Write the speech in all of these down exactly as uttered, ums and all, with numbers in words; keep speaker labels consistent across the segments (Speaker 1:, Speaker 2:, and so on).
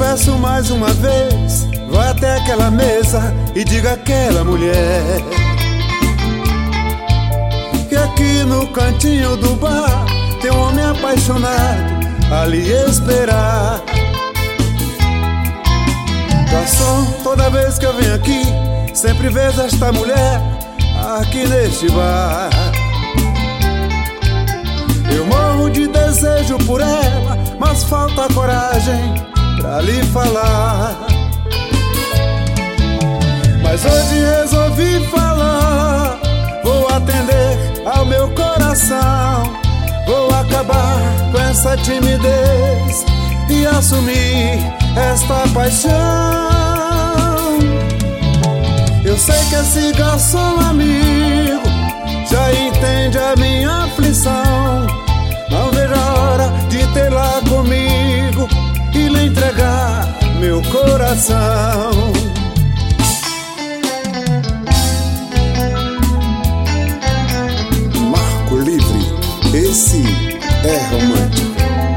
Speaker 1: peço mais uma vez, vai até aquela mesa e diga àquela mulher que aqui no cantinho do bar tem um homem apaixonado a lhe esperar. Garçom, toda vez que eu venho aqui, sempre vejo esta mulher aqui neste bar. Eu morro de desejo por ela, mas falta coragem pra lhe falar. Mas hoje resolvi falar, vou atender ao meu coração, vou acabar com essa timidez e assumir esta paixão. Eu sei que esse garçom amigo já entende a minha aflição. Não vejo a hora de ter lá comigo e lhe entregar meu coração.
Speaker 2: Marco Livre, esse é romântico.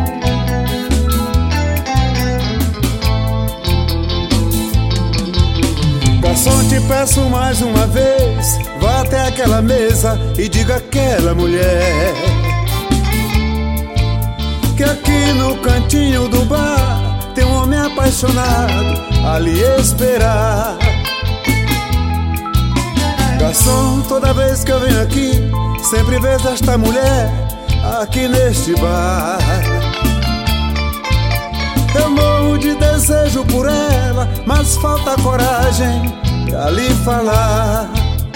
Speaker 1: Garçom, te peço mais uma vez, vá até aquela mesa e diga àquela mulher que aqui no cantinho do bar tem um homem apaixonado a lhe esperar. Garçom, toda vez que eu venho aqui, sempre vejo esta mulher aqui neste bar. Eu morro de desejo por ela, mas falta coragem pra lhe falar.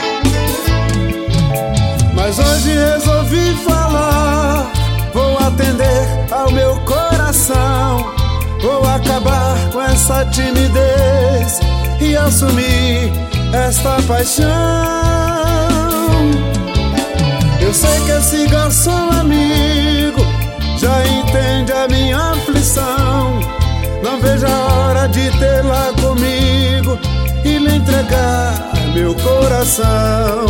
Speaker 1: Mas hoje resolvi falar, vou atender ao meu coração, vou acabar com essa timidez e assumir esta paixão. Eu sei que esse garçom amigo já entende a minha aflição. Não vejo a hora de ter lá comigo e lhe entregar meu coração.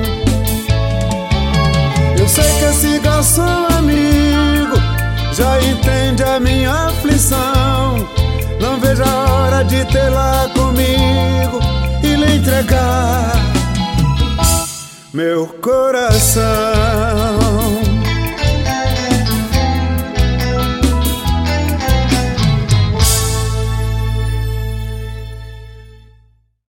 Speaker 1: Eu sei que esse garçom amigo já entende a minha aflição. Não vejo a hora de ter lá comigo e lhe entregar meu coração.